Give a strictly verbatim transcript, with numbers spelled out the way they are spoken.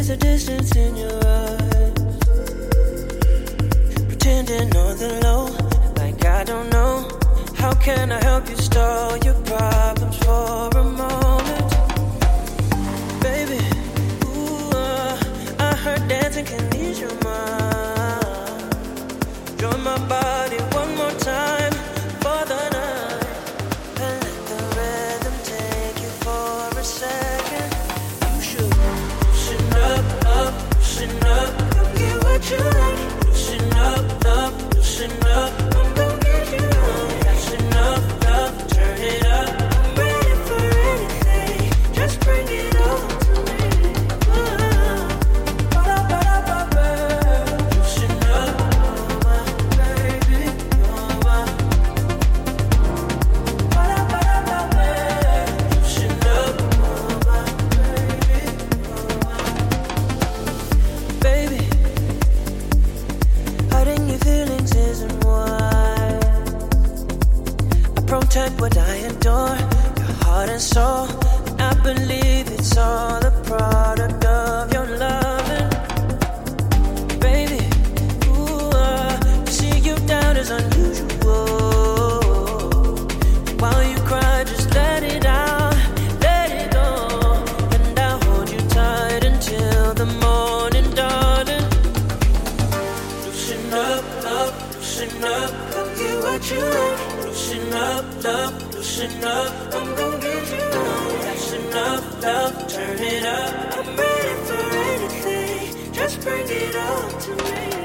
the distance in your eyes, pretending on the low, like I don't know. How can I help you stall your problems for a moment? Baby, ooh, uh, I heard dancing can ease your mind. Join my body one more time for the night, and let the rhythm take you for a second. You should loosen up, up, loosen up. Come get what you like. Loosen up, up, loosen up. I'm gonna get you right. That's enough, love, turn it up. I'm ready for anything. Just bring it on to me. Loosen up, oh my baby, oh my. Loosen up, oh my baby, oh my. Baby, hiding your feelings isn't wise. I protect what I adore, your heart and soul. And I believe it's all a product of your loving. Baby, ooh, uh, to see you down is unusual. While you cry, just let it out, let it go. And I'll hold you tight until the morning, darling. Loosen up, up, loosen up. Come get what you like. Loosen up, love, loosen up. I'm gonna get you right. That's enough, love, turn it up. I'm ready for anything. Just bring it on to me.